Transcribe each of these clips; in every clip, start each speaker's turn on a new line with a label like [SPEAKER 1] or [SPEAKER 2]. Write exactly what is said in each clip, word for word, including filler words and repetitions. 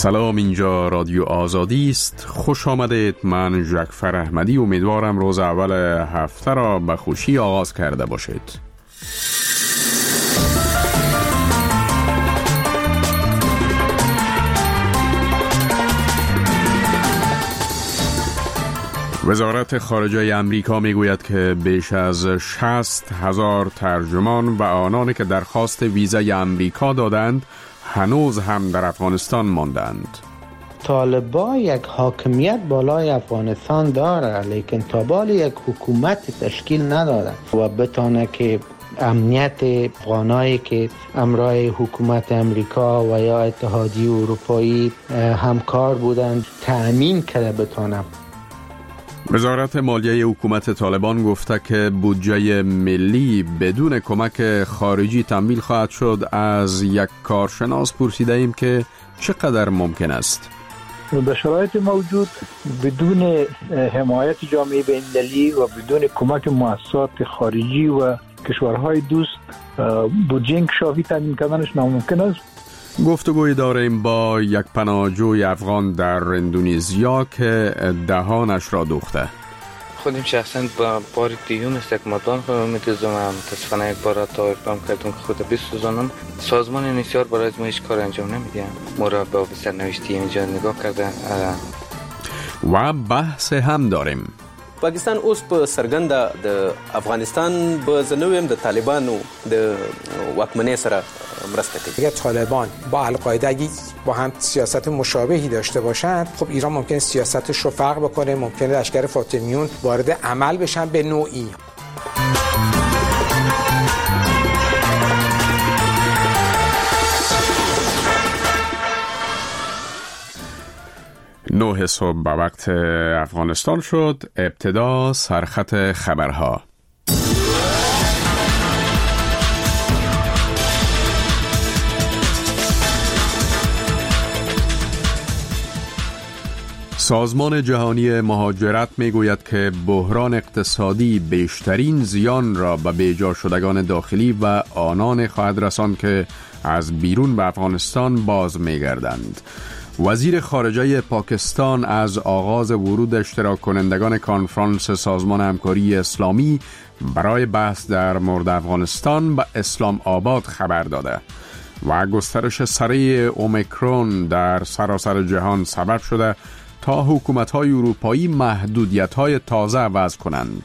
[SPEAKER 1] سلام، اینجا رادیو آزادی است. خوش آمدید. من جعفر احمدی امیدوارم روز اول هفته را به خوشی آغاز کرده باشید. وزارت خارجه امریکا میگوید که بیش از شصت هزار ترجمان و آنانی که درخواست ویزای امریکا دادند هنوز هم در افغانستان ماندند.
[SPEAKER 2] طالبان یک حاکمیت بالای افغانستان داره، لیکن تا بال یک حکومت تشکیل نداده و بتانه که امنیت افغانایی که همراه حکومت امریکا و یا اتحادیه اروپایی همکار بودند تأمین کرده بتانه.
[SPEAKER 1] وزارت مالیه حکومت طالبان گفته که بودجه ملی بدون کمک خارجی تمویل خواهد شد. از یک کارشناس پرسیده ایم که چقدر ممکن است؟
[SPEAKER 3] به شرایط موجود بدون حمایت جامعه بین‌المللی و بدون کمک مؤسسات خارجی و کشورهای دوست بودجه انکشافی تامین کردنش ناممکن است.
[SPEAKER 1] گفتگوی داریم با یک پناهجوی افغان در اندونزیا که دهانش را دوخته.
[SPEAKER 4] خودم شخصا با بار دیوم است یک مدان خودم میتونم متاسفانه یک بار تا اقدام کردم که خود بسوزانم. سازمان انیسیار برای ازمایش کار انجام نمیدیم. ما را به سرنوشتی اینجا نگاه کرده.
[SPEAKER 1] و بحث هم داریم.
[SPEAKER 5] پاکستان اوس په سرګند د افغانستان به زنویم د طالبانو د واکمنۍ سره مرسته کوي.
[SPEAKER 6] اگر طالبان با القاعده با هم سیاست مشابهی داشته باشند، خب ایران ممکنه سیاستش رو فرق بکنه، ممکنه لشکر فاطمیون وارد عمل بشن به نوعی.
[SPEAKER 1] نه صبح به وقت افغانستان شد. ابتدا سرخط خبرها. سازمان جهانی مهاجرت میگوید که بحران اقتصادی بیشترین زیان را به بیجا شدگان داخلی و آنان خواهد رساند که از بیرون به افغانستان باز میگردند. وزیر خارجه پاکستان از آغاز ورود اشتراک کنندگان کنفرانس سازمان همکاری اسلامی برای بحث در مورد افغانستان به اسلام آباد خبر داده و گسترش سریع اومیکرون در سراسر جهان سبب شده تا حکومت‌های اروپایی محدودیت‌های تازه وضع کنند.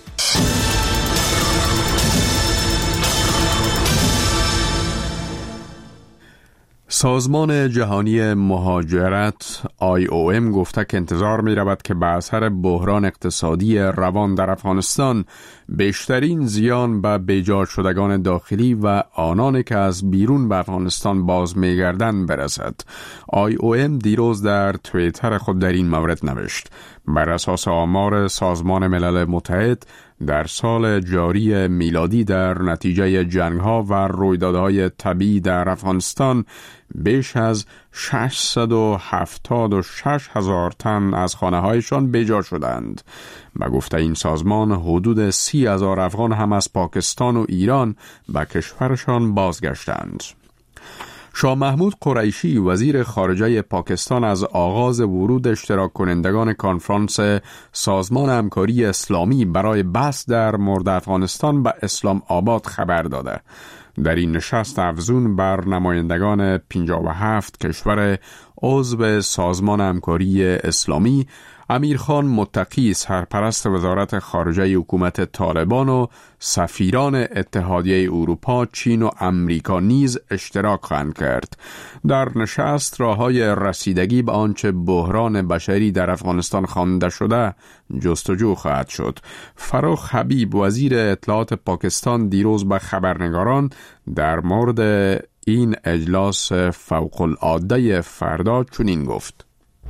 [SPEAKER 1] سازمان جهانی مهاجرت آی او ام گفته که انتظار می رود که به اثر بحران اقتصادی روان در افغانستان بیشترین زیان به بیجا شدگان داخلی و آنانی که از بیرون به افغانستان باز می گردند برسد. آی او ام دیروز در توییتر خود در این مورد نوشت: بر اساس آمار سازمان ملل متحد در سال جاری میلادی در نتیجه جنگ‌ها و رویدادهای طبیعی در افغانستان بیش از ششصد و هفتاد و شش هزار تن از خانه‌هایشان بیجا شدند. به گفته این سازمان حدود سی هزار افغان هم از پاکستان و ایران به کشورشان بازگشتند. شاه محمود قریشی وزیر خارجه پاکستان از آغاز ورود اشتراک کنندگان کنفرانس سازمان همکاری اسلامی برای بحث در مورد افغانستان به اسلام آباد خبر داده. در این نشست افزون بر نمایندگان پنجاه و هفت کشور عضو سازمان همکاری اسلامی، امیرخان متقی سرپرست وزارت خارجه حکومت طالبان و سفیران اتحادیه اروپا، چین و امریکا نیز اشتراک خواهند کرد. در نشست راه‌های رسیدگی به آنچه بحران بشری در افغانستان خوانده شده جستجو خواهد شد. فروخ حبیب وزیر اطلاعات پاکستان دیروز به خبرنگاران در مورد این اجلاس فوق العاده فردا چنین گفت: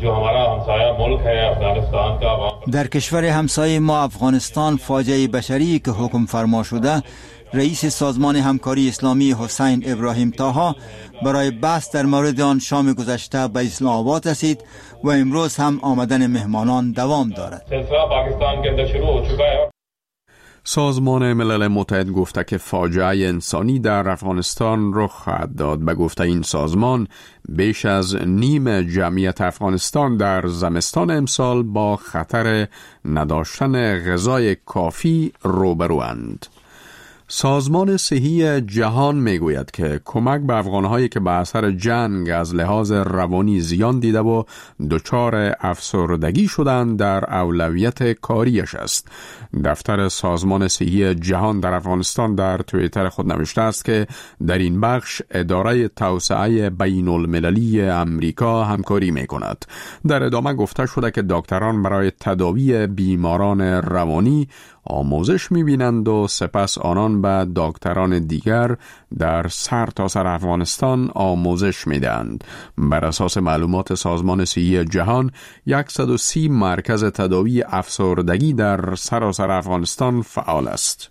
[SPEAKER 7] در کشور همسایه ما افغانستان فاجعه بشری که حکم فرما شده، رئیس سازمان همکاری اسلامی حسین ابراهیم طاها برای بحث در مورد آن شام گذشته به اسلام آباد رسید و امروز هم آمدن مهمانان دوام دارد.
[SPEAKER 1] سازمان ملل متحد گفته که فاجعه انسانی در افغانستان رخ خواهد داد. به گفته این سازمان بیش از نیم جمعیت افغانستان در زمستان امسال با خطر نداشتن غذای کافی روبروند. سازمان صحی جهان میگوید که کمک به افغانهایی که به اثر جنگ از لحاظ روانی زیان دیده و دچار افسردگی شدند در اولویت کاریش است. دفتر سازمان صحی جهان در افغانستان در توییتر خود نوشته است که در این بخش اداره توسعه بین المللی امریکا همکاری می کند. در ادامه گفته شده که دکتران برای تداوی بیماران روانی آموزش می‌بینند و سپس آنان به دکتران دیگر در سرتاسر افغانستان آموزش می‌دهند. بر اساس معلومات سازمان صحی جهان، صد و سی مرکز تداوی افسردگی در سراسر افغانستان فعال است.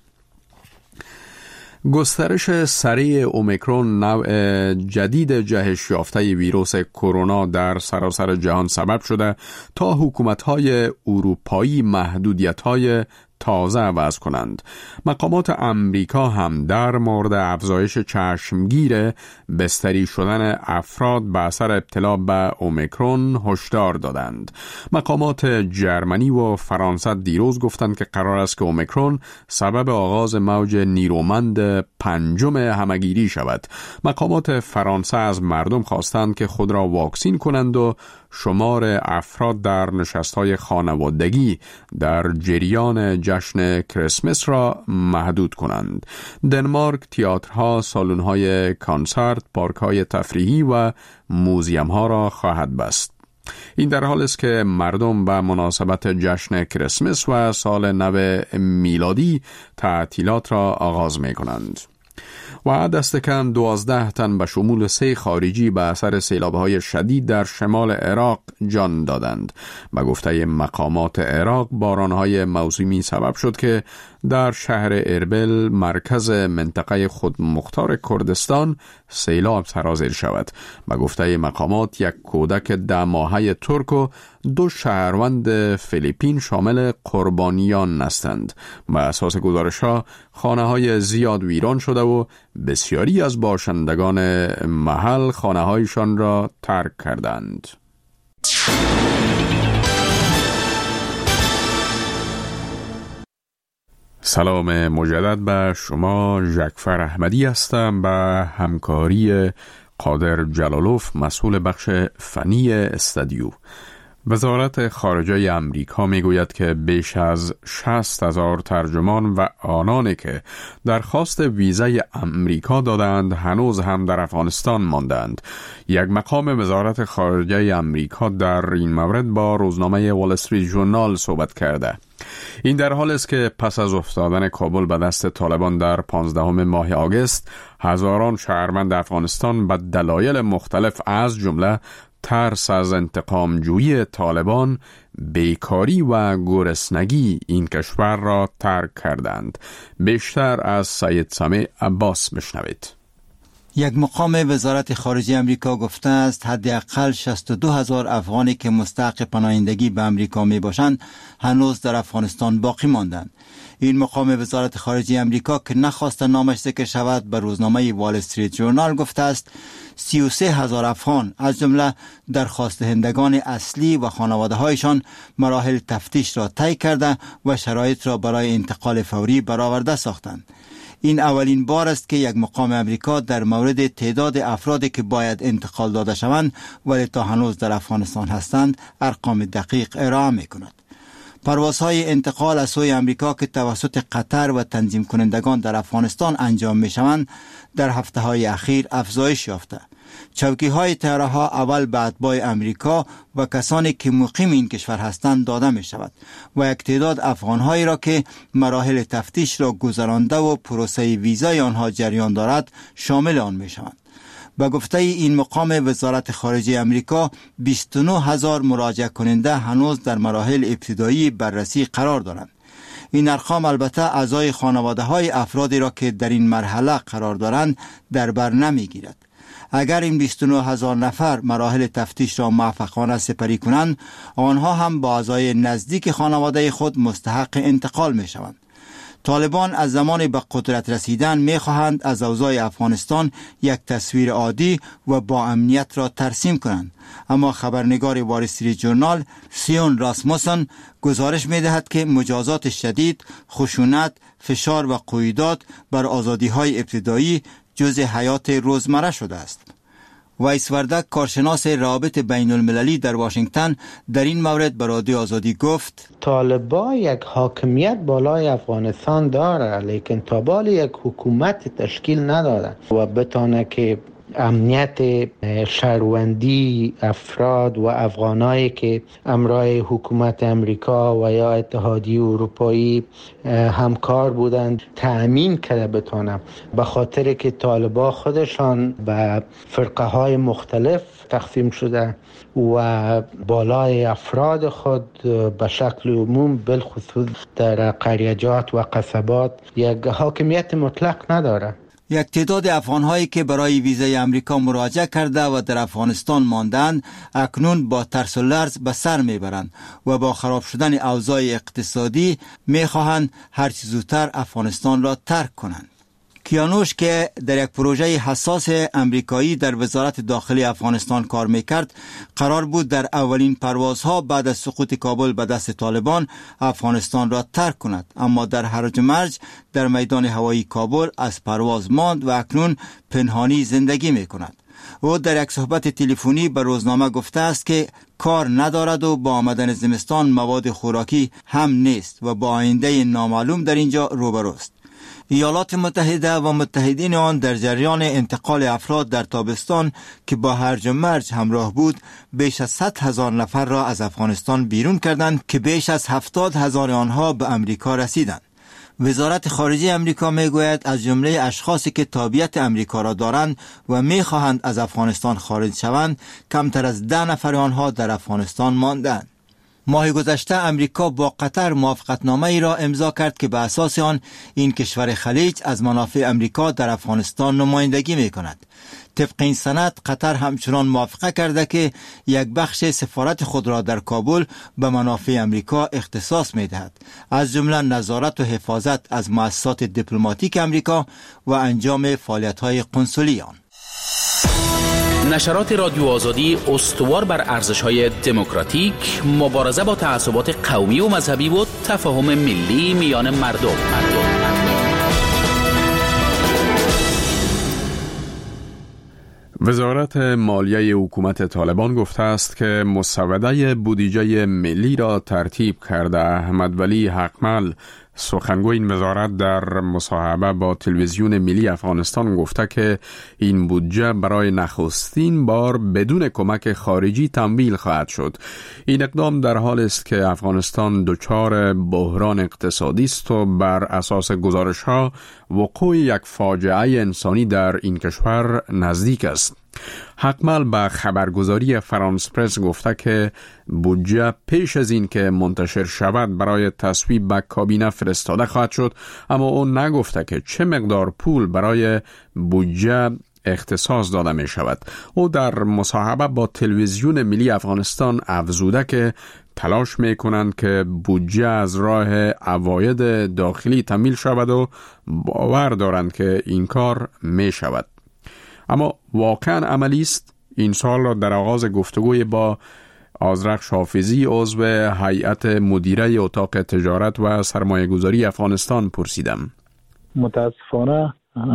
[SPEAKER 1] گسترش سریع اومیکرون، نوع جدید جهش یافته ویروس کرونا در سراسر جهان سبب شده تا حکومت‌های اروپایی محدودیت‌های تازه وضع کنند. مقامات امریکا هم در مورد افزایش چشمگیر بستری شدن افراد به اثر ابتلا به اومیکرون هشدار دادند. مقامات جرمنی و فرانسه دیروز گفتند که قرار است که اومیکرون سبب آغاز موج نیرومند پنجم همگیری شود. مقامات فرانسه از مردم خواستند که خود را واکسین کنند و شمار افراد در نشست‌های خانوادگی در جریان جشن کریسمس را محدود کنند. دنمارک تئاترها، سالن‌های کنسرت، پارک‌های تفریحی و موزیم‌ها را خواهد بست. این در حال است که مردم به مناسبت جشن کریسمس و سال نو میلادی تعطیلات را آغاز می کنند. و دست کم دوازده تن به شمول سه خارجی به اثر سیلاب‌های شدید در شمال عراق جان دادند. به گفته مقامات عراق، باران‌های موسمی سبب شد که در شهر اربیل، مرکز منطقه خودمختار کردستان، سیلاب سرازیر شود. به گفته مقامات، یک کودک ده ماهه ترک و دو شهروند فیلیپین شامل قربانیان هستند. به اساس گزارش‌ها، خانه‌های زیاد ویران شده و بسیاری از باشندگان محل خانه‌هایشان را ترک کردند. سلام مجدد به شما. ژکفر احمدی هستم. به همکاری قادر جلالوف، مسئول بخش فنی استودیو. وزارت خارجه امریکا میگوید که بیش از شصت هزار ترجمان و آنانی که درخواست ویزای امریکا دادند هنوز هم در افغانستان ماندند. یک مقام وزارت خارجه امریکا در این مورد با روزنامه وال استریت ژورنال صحبت کرده. این در حال است که پس از افتادن کابل به دست طالبان در پانزدهم ماه آگوست، هزاران شهروند افغانستان به دلایل مختلف از جمله ترس از انتقام جویی طالبان، بیکاری و گرسنگی این کشور را ترک کردند. بیشتر از سید سمیع عباس بشنوید.
[SPEAKER 7] یک مقام وزارت خارجه امریکا گفته است حداقل شصت و دو هزار افغانی که مستحق پناهندگی به امریکا می باشند هنوز در افغانستان باقی ماندند. این مقام وزارت خارجه امریکا که نخواست نامش ذکر شود به روزنامه وال استریت ژورنال گفته است سی و سه هزار افغان از جمله درخواست دهندگان اصلی و خانواده هایشان مراحل تفتیش را طی کرده و شرایط را برای انتقال فوری برآورده ساختند. این اولین بار است که یک مقام امریکا در مورد تعداد افرادی که باید انتقال داده شوند ولی تا هنوز در افغانستان هستند ارقام دقیق ارائه می کند. پروازهای انتقال از سوی امریکا که توسط قطر و تنظیم کنندگان در افغانستان انجام می شوند در هفته های اخیر افزایش یافته. چوکی های طیاره ها اول به اتباع امریکا و کسانی که مقیم این کشور هستند داده می شود و یک تعداد افغان هایی را که مراحل تفتیش را گذرانده و پروسه ویزای آنها جریان دارد شامل آن می شوند. به گفته این مقام وزارت خارجه امریکا، بیست و نه هزار مراجعه کننده هنوز در مراحل ابتدایی بررسی قرار دارند. این ارقام البته اعضای خانواده های افرادی را که در این مرحله قرار دارند در بر نمی گیرد. اگر این بیست و نه هزار نفر مراحل تفتیش را موفقانه سپری کنند، آنها هم با اعضای نزدیک خانواده خود مستحق انتقال می شوند. طالبان از زمان به قدرت رسیدن می‌خواهند از اوضاع افغانستان یک تصویر عادی و با امنیت را ترسیم کنند. اما خبرنگار وال استریت جورنال سیون راسموسن گزارش می‌دهد که مجازات شدید، خشونت، فشار و قیودات بر آزادی‌های ابتدایی جزء حیات روزمره شده است. وایس وردک، کارشناس روابط بین المللی در واشنگتن، در این مورد به رادیو آزادی گفت:
[SPEAKER 2] طالبان یک حاکمیت بالای افغانستان داره، لیکن تا بالا یک حکومت تشکیل نداده و بتانه که امنیت شهروندی افراد و افغانایی که امرای حکومت امریکا و یا اتحادیه اروپایی همکار بودند تأمین کرده بتانم، به خاطر که طالبان خودشان به فرقه های مختلف تقسیم شده و بالای افراد خود به شکل عموم بالخصوص در قریجات و قصبات یک حاکمیت مطلق نداره.
[SPEAKER 7] یک تعداد افغان‌هایی که برای ویزای امریکا مراجعه کرده و در افغانستان ماندند اکنون با ترس و لرز به سر میبرند و با خراب شدن اوضاع اقتصادی میخواهند هرچه زودتر افغانستان را ترک کنند. کیانوش که در یک پروژه حساس امریکایی در وزارت داخلی افغانستان کار میکرد، قرار بود در اولین پروازها بعد از سقوط کابل به دست طالبان افغانستان را ترک کند، اما در هرج و مرج در میدان هوایی کابل از پرواز ماند و اکنون پنهانی زندگی میکند. او در یک صحبت تلفنی به روزنامه گفته است که کار ندارد و با آمدن زمستان مواد خوراکی هم نیست و با آینده نامعلوم در اینجا روبروست. ایالات متحده و متحدین آن در جریان انتقال افراد در تابستان که با هرج و مرج همراه بود بیش از صد هزار نفر را از افغانستان بیرون کردند که بیش از هفتاد هزار آنها به امریکا رسیدند. وزارت خارجه امریکا میگوید از جمله اشخاصی که تابعیت امریکا را دارند و میخواهند از افغانستان خارج شوند کمتر از ده نفر آنها در افغانستان ماندند. ماه گذشته امریکا با قطر موافقتنامه ای را امضا کرد که به اساس آن این کشور خلیج از منافع امریکا در افغانستان نمایندگی می کند. طبق این سند قطر همچنان موافقه کرده که یک بخش سفارت خود را در کابل به منافع امریکا اختصاص می دهد، از جمله نظارت و حفاظت از مؤسسات دیپلماتیک امریکا و انجام فعالیت‌های قنصلی آن.
[SPEAKER 8] نشرات رادیو آزادی استوار بر ارزش‌های دموکراتیک، مبارزه با تعصبات قومی و مذهبی و تفاهم ملی میان مردم. مردم.
[SPEAKER 1] وزارت مالیه حکومت طالبان گفته است که مسوده بودجه ملی را ترتیب کرده. احمد ولی حقمل، سخنگوی این وزارت، در مصاحبه با تلویزیون ملی افغانستان گفته که این بودجه برای نخستین بار بدون کمک خارجی تمویل خواهد شد. این اقدام در حال است که افغانستان دچار بحران اقتصادی است و بر اساس گزارش‌ها وقوع یک فاجعه انسانی در این کشور نزدیک است. حقمل به خبرگزاری فرانس پرس گفته که بودجه پیش از این که منتشر شود برای تصویب به کابینه فرستاده خواهد شد، اما او نگفته که چه مقدار پول برای بودجه اختصاص داده می شود. او در مصاحبه با تلویزیون ملی افغانستان افزوده که تلاش می کنند که بودجه از راه عواید داخلی تمویل شود و باور دارند که این کار می شود. اما واقعا عملی است؟ این سوال را در آغاز گفتگوی با آذرخش حافظی، عضو هیئت مدیره اتاق تجارت و سرمایه‌گذاری افغانستان پرسیدم.
[SPEAKER 3] متاسفانه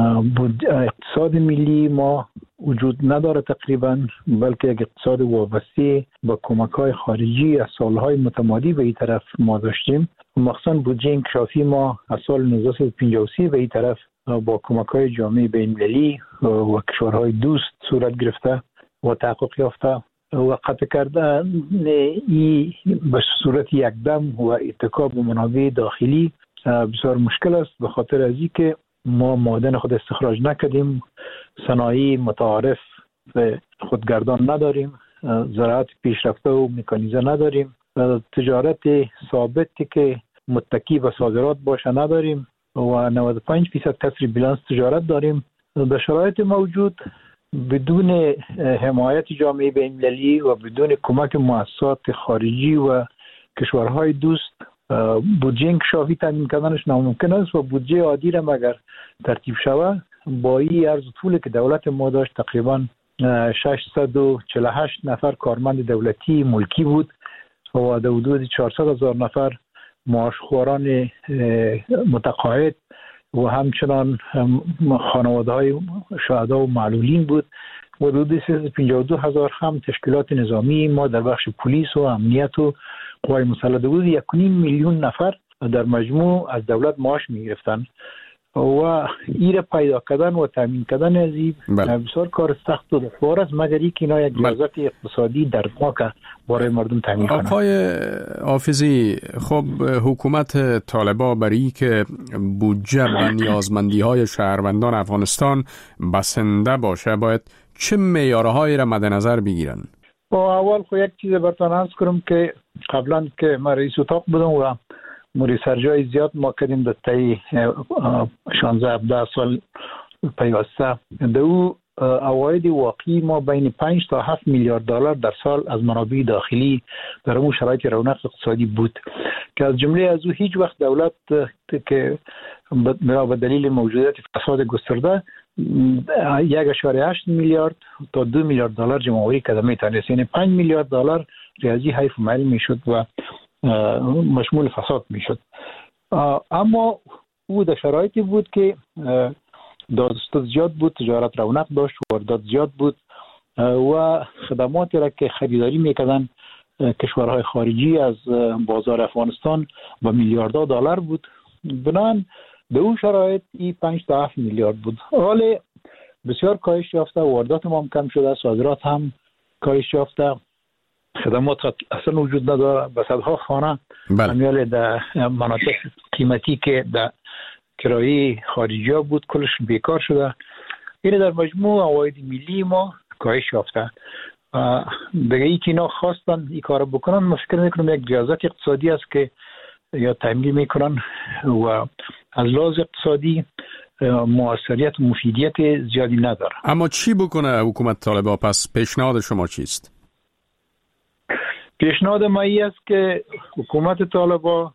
[SPEAKER 3] اقتصاد ملی ما وجود نداره تقریبا، بلکه یک اقتصاد وابسته به کمک‌های خارجی از سالهای متمادی به این طرف ما داشتیم. مخصوصا بودجه انکشافی ما از سال نوزده صد و پنجاه و سه به این طرف با کمک‌های جامعه بین‌المللی و کشورهای دوست صورت گرفته و تحقق یافته و قطع کردن این به صورت یکدم و اتکا به منابع داخلی بسیار مشکل است، به خاطر از اینکه ما معادن خود استخراج نکردیم، صنایع متعارف خودگردان نداریم، زراعت پیشرفته و مکانیزه نداریم، تجارت ثابتی که متکی به صادرات باشه نداریم و نود و پنج درصد کسر بیلانس تجارت داریم. در شرایط موجود بدون حمایت جامعه بین‌المللی و بدون کمک مؤسسات خارجی و کشورهای دوست بودجه انکشافی تامین کردنش ناممکن است و بودجه عادی را مگر ترتیب شود با این عرض طوله که دولت ما داشت تقریبا ششصد و چهل و هشت نفر کارمند دولتی ملکی بود و در حدود چهارصد هزار نفر معاشخواران متقاعد و همچنان خانواده های شهدا و معلولین بود و حدود سیصد و پنجاه و دو هزار هم تشکیلات نظامی ما در بخش پلیس و امنیت و قوای مسلح بود. یک و نیم میلیون نفر در مجموع از دولت معاش می‌گرفتند و ایره پیدا کردن و تامین کردن از این بسیار کار سخت و دشوار است مگر اینکه اینا یک ریاضت اقتصادی دردناک برای مردم تامین کنند.
[SPEAKER 1] آقای حافظی، خب حکومت طالبان برای که بودجه و نیازمندی‌های شهروندان افغانستان بسنده باشه باید چه معیارهایی را مد نظر بگیرن؟
[SPEAKER 3] با اول خو یک چیز براتون عرض کنم که قبلا که من رئیس اتاق بودم و ریسرچ‌های زیاد ما کردیم در طی شانزده هفده سال پیوسته در او عواید واقعی ما بین پنج تا هفت میلیارد دلار در سال از منابع داخلی در اون شرایط رونق اقتصادی بود که از جمله از او هیچ وقت دولت که به دلیل موجودیت فساد گسترده یک اشاره هشت میلیارد تا دو میلیارد دلار جمع‌آوری کرده میتونست، یعنی پنج میلیارد دلار ریاضی حیف مال میشد و مشمول فساد میشد. اما او در شرایطی بود که دادستان زیاد بود، تجارت رونق داشت، واردات زیاد بود و خدماتی را که خریداری میکردن کشورهای خارجی از بازار افغانستان با میلیاردها دلار بود. بنان به اون شرایط این پنج تا هفت میلیارد بود. حالا بسیار کاهش یافته، واردات ما هم کم شده، صادرات هم کاهش یافته، خدمات اصلا وجود نداره. به صدها خانه همیال در مناطق قیمتی که در کرایه خارجی ها بود کلش بیکار شده. این در مجموع عواید ملی ما کاهش یافته. دیگه ای که اینا خواستن این کار بکنن، ما فکر میکنم یک ریاضت اقتصادی است که یا تعمیل میکنن و از لحاظ اقتصادی موثریت و مفیدیت زیادی نداره.
[SPEAKER 1] اما چی بکنه حکومت طالبان؟ پس پیشنهاد شما چیست؟
[SPEAKER 3] پیشنهاد ما ای است که حکومت طالبان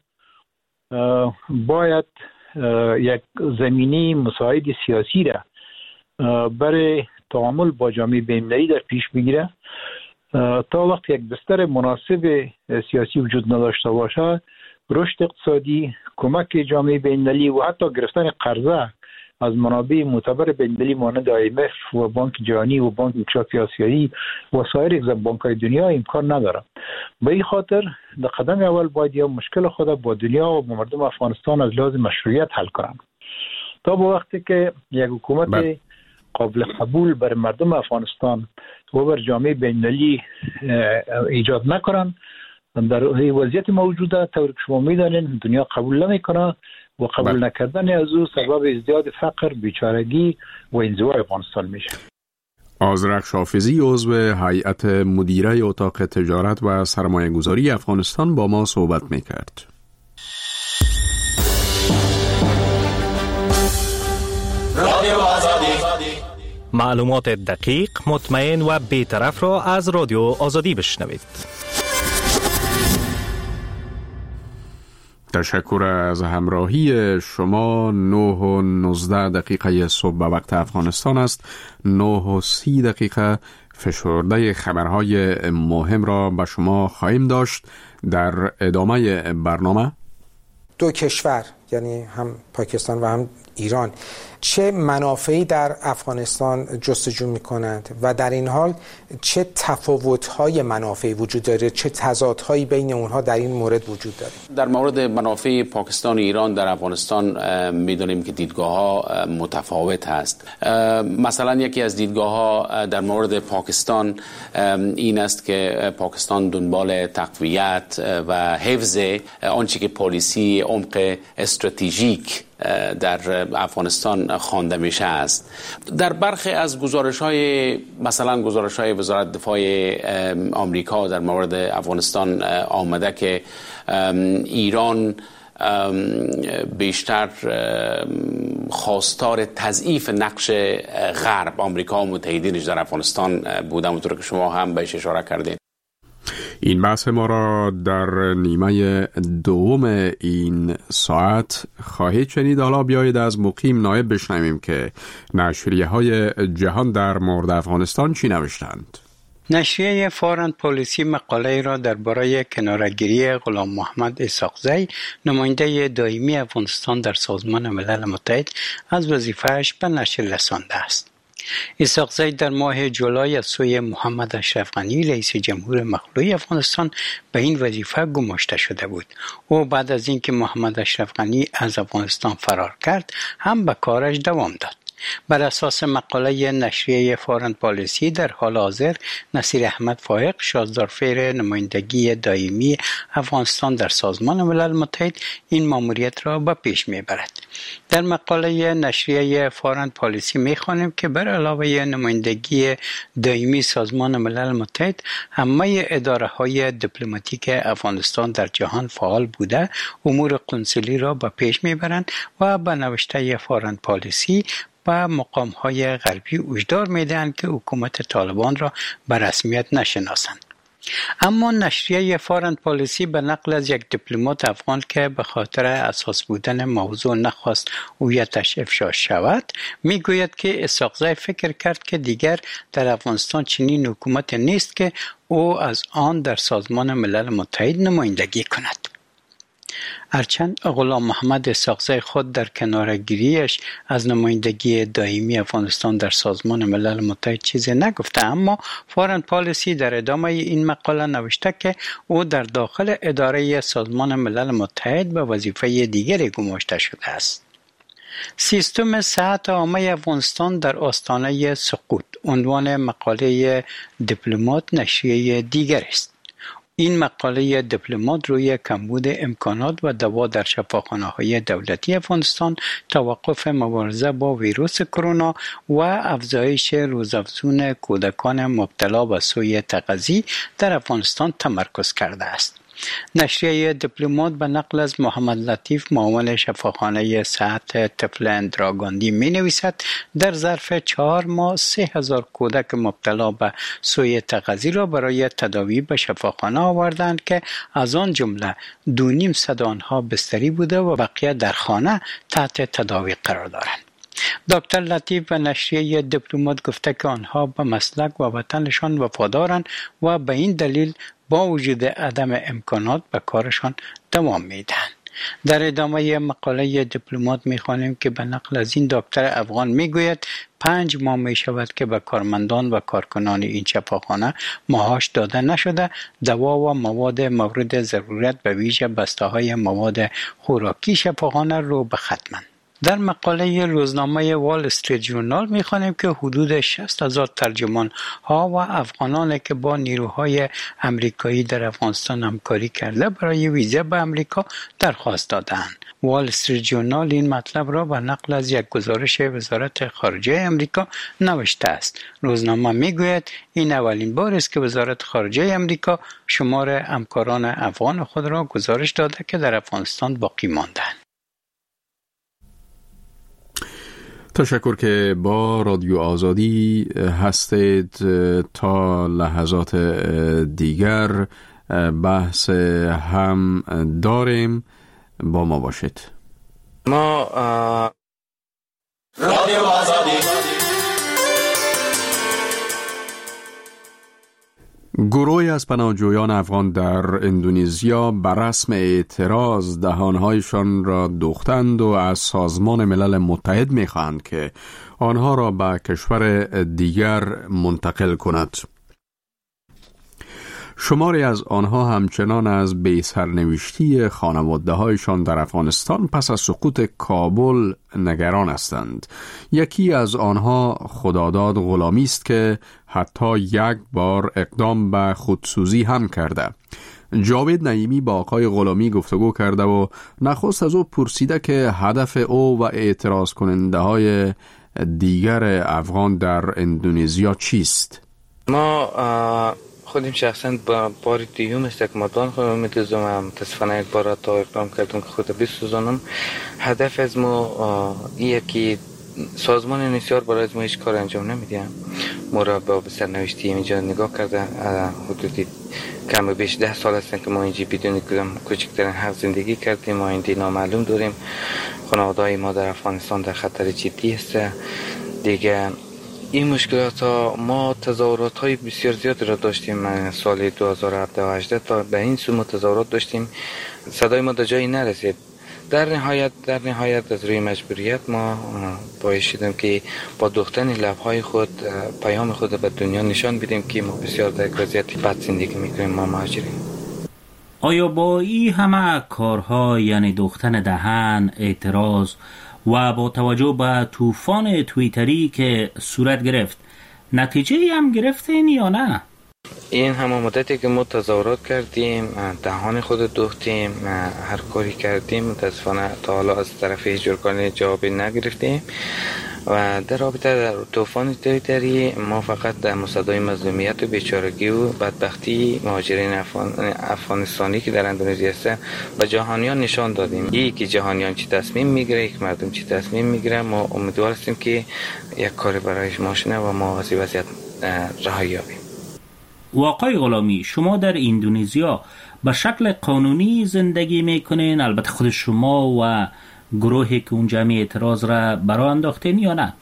[SPEAKER 3] باید یک زمینه مساعد سیاسی را برای تعامل با جامعه بین‌المللی در پیش بگیره. تا وقتی یک بستر مناسب سیاسی وجود نداشته باشه، رشد اقتصادی، کمک جامعه بین‌المللی و حتی گرفتن قرضه از منابع معتبر بین‌المللی مانند آی ام اف و بانک جهانی و بانک انکشاف آسیایی و سایر بانک‌های دنیا امکان نداره. به این خاطر در قدم اول باید یا مشکل خود با دنیا و با مردم افغانستان از لحاظ مشروعیت حل کنند. تا به وقتی که یک حکومت بل. قابل قبول بر مردم افغانستان و بر جامعه بین‌المللی ایجاد نکنن، در وضعیت موجوده طور که شما میدانید دنیا قبول نمیکنه و قبول بل. نکردن از او سبب ازدیاد فقر، بیچارگی و انزوای افغانستان میشه.
[SPEAKER 1] آذرخش حافظی، عضو هیئت مدیره اتاق تجارت و سرمایه گذاری افغانستان با ما صحبت میکرد.
[SPEAKER 9] رادیو آزادی، معلومات دقیق، مطمئن و بی‌طرف را از رادیو آزادی بشنوید.
[SPEAKER 1] تشکر از همراهی شما. نه و نوزده دقیقه صبح به وقت افغانستان است. نه و سی دقیقه فشرده خبرهای مهم را به شما خواهیم داشت. در ادامه برنامه
[SPEAKER 6] دو کشور یعنی هم پاکستان و هم ایران چه منافعی در افغانستان جستجو می‌کنند و در این حال چه تفاوت‌های منافعی وجود داره، چه تضادهایی بین اونها در این مورد وجود داره؟
[SPEAKER 5] در مورد منافع پاکستان و ایران در افغانستان می‌دونیم که دیدگاه‌ها متفاوت هست. مثلا یکی از دیدگاه‌ها در مورد پاکستان این است که پاکستان دنبال تقویت و حفظ آنچه که پالیسی عمق استراتژیک در افغانستان خوانده میشه است. در برخی از گزارش‌های مثلا گزارش‌های وزارت دفاع آمریکا در مورد افغانستان آمده که ایران بیشتر خواستار تضعیف نقش غرب، آمریکا و متحدینش در افغانستان بوده، همونطور که شما هم بهش اشاره کردین.
[SPEAKER 1] این بحث ما را در نیمه دوم این ساعت خواهید شنید. حالا بیایید از مقیم نایب بشنویم که نشریه های جهان در مورد افغانستان چی نوشتند.
[SPEAKER 10] نشریه فارن پالیسی مقاله را درباره کناره‌گیری غلام محمد اسحاقزی نماینده دائمی افغانستان در سازمان ملل متحد از وظیفه‌اش به نشر رسانده است. اسحاقزی در ماه جولای از سوی محمد اشرف غنی رئیس جمهور مخلوع افغانستان به این وظیفه گماشته شده بود. او بعد از اینکه محمد اشرف غنی از افغانستان فرار کرد هم به کارش دوام داد. بر اساس مقاله نشریه فارن پالیسی در حال حاضر نصیر احمد فائق شازدارفیر نمایندگی دائمی افغانستان در سازمان ملل متحد این ماموریت را به پیش میبرد. در مقاله نشریه فارن پالیسی میخوانیم که بر علاوه نمایندگی دائمی سازمان ملل متحد همه اداره های دیپلماتیک افغانستان در جهان فعال بوده امور قنصلی را به پیش میبرند و به نوشته فارن پالیسی و مقام های غربی هشدار میدهند که حکومت طالبان را به رسمیت نشناسند. اما نشریه فارن پالیسی به نقل از یک دیپلمات افغان که به خاطر اساس بودن موضوع نخواست هویتش افشا شود میگوید که اسحاقزی فکر کرد که دیگر در افغانستان چنین حکومت نیست که او از آن در سازمان ملل متحد نمایندگی کند. هرچند غلام محمد اسحاقزی خود در کناره‌گیریش از نمایندگی دائمی افغانستان در سازمان ملل متحد چیزی نگفته، اما فارن پالیسی در ادامه این مقاله نوشته که او در داخل اداره سازمان ملل متحد به وظیفه دیگری گماشته شده است. سیستم صحت عامه افغانستان در آستانه سقوط عنوان مقاله دیپلمات نشریه دیگر است. این مقاله دیپلمات روی کمبود امکانات و دوا در شفاخانه‌های دولتی افغانستان، توقف مبارزه با ویروس کرونا و افزایش روزافزون کودکان مبتلا به سوی تغذی در افغانستان تمرکز کرده است. نشریه دیپلمات به نقل از محمد لطیف معاون شفاخانه صحت طفل اندراگاندی می نویسد در ظرف چهار ماه سه هزار کودک مبتلا به سوی تغذی را برای تداوی به شفاخانه آوردند که از آن جمله دو نیم صد آنها بستری بوده و بقیه در خانه تحت تداوی قرار دارند. دکتر لطیف و نشریه دیپلمات گفته که آنها به مسلک و وطنشان وفادارند و به این دلیل با وجود عدم امکانات به کارشان دوام میدهند. در ادامه مقاله دیپلمات میخوانیم که به نقل از این دکتر افغان میگوید پنج ماه می شود که به کارمندان و کارکنان این شفاخانه معاش داده نشده، دوا و مواد مورد ضرورت به ویژه بسته های مواد خوراکی شفاخانه رو به ختمند. در مقاله روزنامه وال استریت ژورنال می‌خوانیم که حدود شصت هزار ترجمان ها و افغانانی که با نیروهای امریکایی در افغانستان همکاری کرده برای ویزا به امریکا درخواست دادند. وال استریت ژورنال این مطلب را به نقل از یک گزارش وزارت خارجه امریکا نوشته است. روزنامه میگوید این اولین بار است که وزارت خارجه امریکا شمار همکاران افغان خود را گزارش داده که در افغانستان باقی ماندند.
[SPEAKER 1] تشکر که با رادیو آزادی هستید. تا لحظات دیگر بحث هم داریم، با ما باشید.
[SPEAKER 4] ما رادیو آزادی
[SPEAKER 1] گروهی از پناهجویان افغان در اندونزیا بر رسم اعتراض دهانهایشان را دوختند و از سازمان ملل متحد می‌خواهند که آنها را به کشور دیگر منتقل کند. شماری از آنها همچنان از بی سرنوشتی خانواده‌هایشان در افغانستان پس از سقوط کابل نگران هستند. یکی از آنها خداداد غلامی است که حتی یک بار اقدام به خودسوزی هم کرده. جاوید نعیمی با آقای غلامی گفتگو کرده و نخست از او پرسیده که هدف او و اعتراض کننده های دیگر افغان در اندونزیا چیست؟
[SPEAKER 4] ما خودم شخصا با بار دیوم استکماتان خودم میتوزم متاسفانه یک بار تا اقدام کردم که خود بسوزانم. هدف از ما ایه که سازمان نسیار برای از ما هیچ کار انجام نمیدیم. ما را با سرنوشتی اینجا نگاه کرده حدودی کم و بیش ده سال هستن که ما اینجا بدون کوچکترین حق زندگی کردیم. ما اینجا نامعلوم داریم. خانواده‌های ما در افغانستان در خطر جدی است. دیگه این مشکلات ها ما تظاهرات های بسیار زیاد را داشتیم. من سال دو هزار و هفده و هجده تا به این سو تظاهرات داشتیم. صدای ما در جایی نرسید. در نهایت در نهایت از روی مجبوریت ما باعث شدیم که با دوختن لب‌های خود پیام خود به دنیا نشان بدیم که ما بسیار در وضعیت بد زندگی میکنیم. ما مهاجرین.
[SPEAKER 8] آیا با این همه کارها، یعنی دوختن دهن، اعتراض و با توجه به طوفان توییتری که صورت گرفت، نتیجه هم گرفتین یا نه؟
[SPEAKER 4] این همه مدتی که ما تظاهرات کردیم، دهان خود دوختیم، هر کاری کردیم، متاسفانه تا حالا از طرف هیچ جرگانی جوابی نگرفتیم و در رابطه در طوفان توییتری ما فقط در مصدای مظلومیت و بیچارگی و بدبختی مهاجرین افغان... افغانستانی که در اندونزی هستن به جهانیان نشان دادیم. یکی جهانیان چی تصمیم میگیره، یک مردم چی تصمیم میگیره. ما امیدوار هستیم که یک کاری برایش ماشینه و ما از این وضعیت رهایی یابیم.
[SPEAKER 8] آقای غلامی، شما در اندونزیا به شکل قانونی زندگی میکنین؟ البته خود شما و گروهی که اونجا می اعتراض را برا انداختین یا نه؟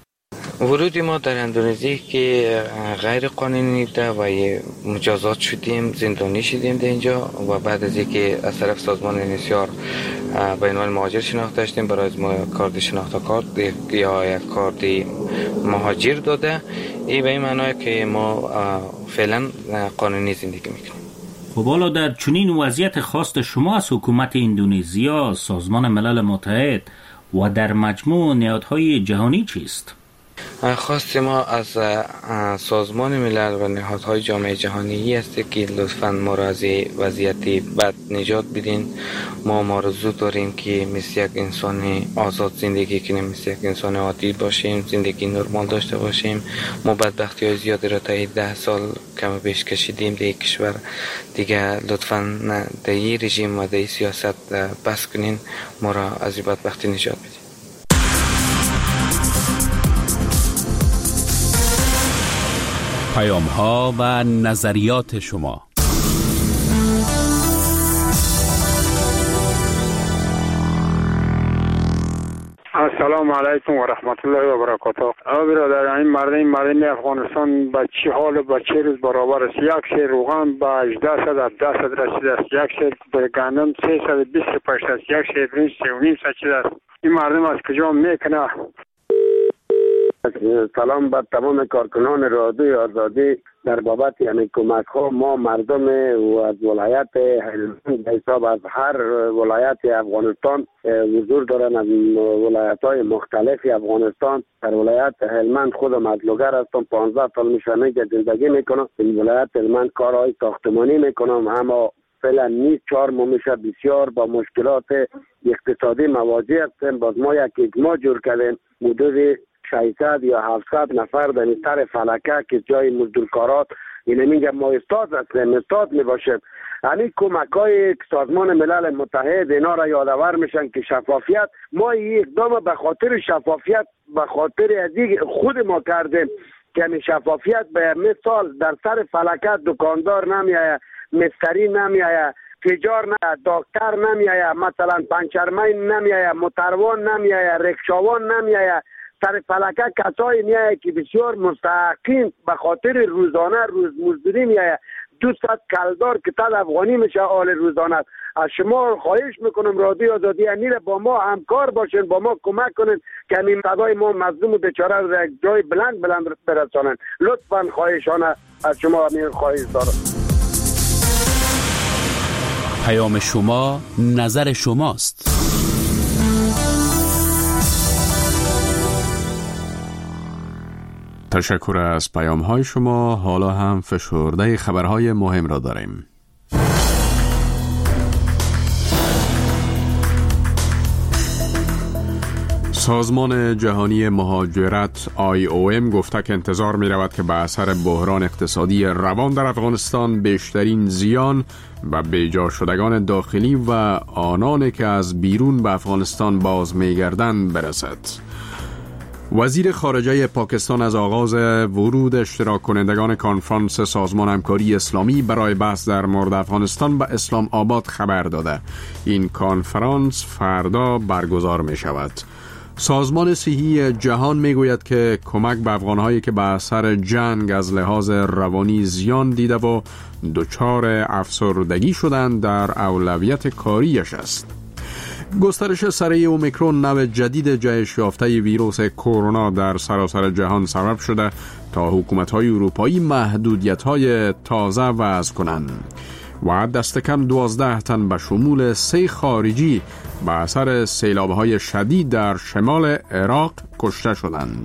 [SPEAKER 4] ورود ما در اندونزی که غیر قانونی بوده و مجازات شدیم، زندانی شدیم در اینجا و بعد از اینکه از طرف سازمان انیسیار به عنوان مهاجر شناخته شدیم، برای ما کارت شناخته کارت یا یک کارت مهاجر داده. این به این معنی که ما فعلا قانونی زندگی میکنیم.
[SPEAKER 8] خب حالا در چنین وضعیت خواست شما از حکومت اندونزیا، سازمان ملل متحد و در مجموع نهادهای جهانی چیست؟
[SPEAKER 4] خواست ما از سازمان ملل و نهادهای جامعه جهانی است که لطفاً ما را از وضعیت بد نجات بدین. ما آرزو داریم که مثل یک انسان آزاد زندگی کنیم، مثل یک انسان عادی باشیم، زندگی نرمال داشته باشیم. ما بدبختی های زیادی را تا ده سال کم و بیش کشیدیم در یک کشور. دیگه لطفاً در این رژیم و در این سیاست بس کنین، ما را از این بدبختی نجات بدین.
[SPEAKER 8] پیام ها و نظریات شما.
[SPEAKER 11] السلام علیکم و رحمت الله و برکاته. آقا برادر، این مردم مردم افغانستان به چه حال و به چه روز برابر است؟ یک سیر روغن به هجده صد هفده صد رسیده است، یک سیر گندم سیصد و بیست و پنج است، یک سیر برنج سه و نیم صد شده است. این مردم از کجا میکنه؟
[SPEAKER 12] سلام بر تمام کارکنان رادیوی آزادی. در بابت یعنی کمک ها ما مردم و از ولایت هلمند به حساب از هر ولایت افغانستان حضور دارن، از ولایت های مختلف افغانستان. در ولایت هلمند خودم از لوگر هستم، پانزده سال میشه که زندگی میکنم. این ولایت هلمند کارهای ساختمانی میکنم، اما فعلا نیست چهار ماه میشه بسیار با مشکلات اقتصادی مواجه هستیم. باز ما یک اجماع جور کردیم حدود ششصد یا هفتصد نفر در سر فلکه که جای مزدورکارات، اینه میگم ما استاد هستیم، استاد میباشیم. همین کمک های سازمان ملل متحد اینا را یادآور میشن که شفافیت، ما این اقدام به خاطر شفافیت، به خاطر از خود ما کردیم که همین شفافیت به مثال در سر فلکه دکاندار نمیایه، مستری نمیایه، تجار نه، دکتر نمیایه، مثلا پنچرمین نمیایه، موتروان نمیایه، رکشاوان نمیایه. سر فلکه کسایی میایه که بسیار مستحقین به خاطر روزانه روز مزدوری میایه. دویست کلدار که تد افغانی میشه آل روزانه. از شما خواهش میکنم رادیو آزادی امیر با ما همکار باشین، با ما کمک کنین که همین صدای ما مظلوم و بیچاره رو در جای بلند بلند برسانن. لطفا خواهشانه از شما امیر خواهش دارم.
[SPEAKER 8] پیام شما نظر شماست.
[SPEAKER 1] تشکر از پیام های شما. حالا هم فشرده خبرهای مهم را داریم. سازمان جهانی مهاجرت آی او ام گفته که انتظار می رود که به اثر بحران اقتصادی روان در افغانستان بیشترین زیان و بیجا شدگان داخلی و آنانی که از بیرون به افغانستان باز می گردند برسد. وزیر خارجه پاکستان از آغاز ورود اشتراک کنندگان کنفرانس سازمان همکاری اسلامی برای بحث در مورد افغانستان به اسلام آباد خبر داده. این کنفرانس فردا برگزار می شود. سازمان صحی جهان می گوید که کمک به افغانهایی که به اثر جنگ از لحاظ روانی زیان دیده و دچار افسردگی شدند در اولویت کاریش است. گسترش سریع اومیکرون نوع جدید جهش یافته ویروس کرونا در سراسر جهان سبب شده تا حکومت‌های اروپایی محدودیت‌های تازه وضع کنند و دست کم دوازده تن به شمول سه خارجی به اثر سیلاب‌های شدید در شمال عراق کشته شدند.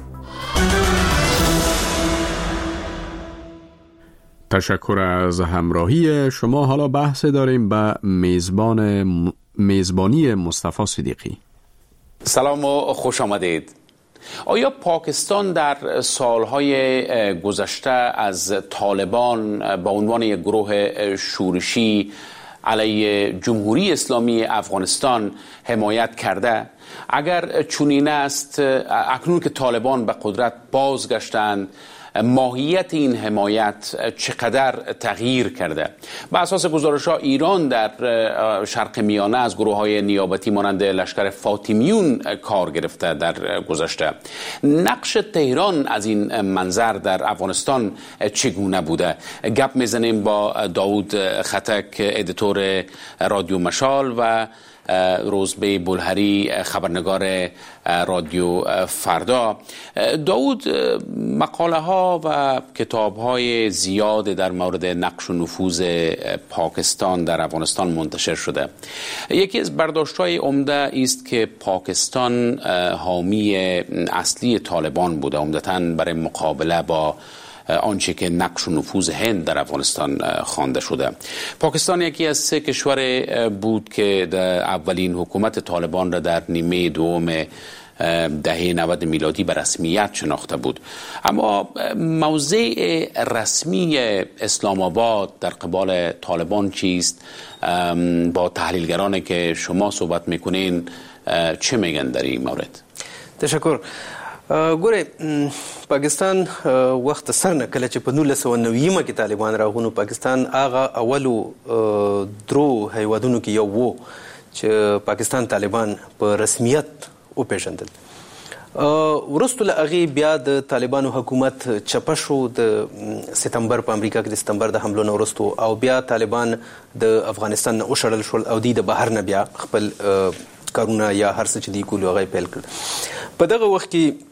[SPEAKER 1] تشکر از همراهی شما. حالا بحث داریم به میزبان م... میزبانی مصطفی صدیقی.
[SPEAKER 5] سلام و خوش آمدید. آیا پاکستان در سالهای گذشته از طالبان به عنوان یک گروه شورشی علیه جمهوری اسلامی افغانستان حمایت کرده؟ اگر چنین است، اکنون که طالبان به قدرت بازگشتند، ماهیت این حمایت چقدر تغییر کرده؟ به اساس گزارش‌ها ایران در شرق میانه از گروه‌های نیابتی مانند لشکر فاطمیون کار گرفته در گذشته. نقش تهران از این منظر در افغانستان چگونه بوده؟ گپ میزنیم با داود خطک، ادیتور رادیو مشال، و روزبه بلهری، خبرنگار رادیو فردا. داود، مقاله ها و کتاب های زیاد در مورد نقش و نفوذ پاکستان در افغانستان منتشر شده. یکی از برداشت های عمده است که پاکستان حامی اصلی طالبان بوده، عمدتاً برای مقابله با آنچه که نقش و نفوذ هند در افغانستان خوانده شده. پاکستان یکی از سه کشور بود که در اولین حکومت طالبان را در نیمه دوم دهه نود میلادی به رسمیت شناخته بود. اما موضع رسمی اسلام آباد در قبال طالبان چیست؟ با تحلیلگرانی که شما صحبت میکنین چه میگن در این مورد؟
[SPEAKER 13] تشکر. ګوره، پاکستان وخت سر نه کله چې په نولس سوه نوي کې طالبان راغونو، پاکستان هغه اولو درو هیوادونو کې یو وو چې پاکستان طالبان په رسمیت وپېژندل. وروسته له هغې بیا د طالبانو حکومت چپه شو د ستمبر په امریکا کې د ستمبر د حملو نه وروسته، او بیا طالبان د افغانستان نه وشړل شول او دوی د بهر نه بیا خپل کارونه یا هر څه چې دوی کولو هغه یې پیل کړل. په دغه وخت کې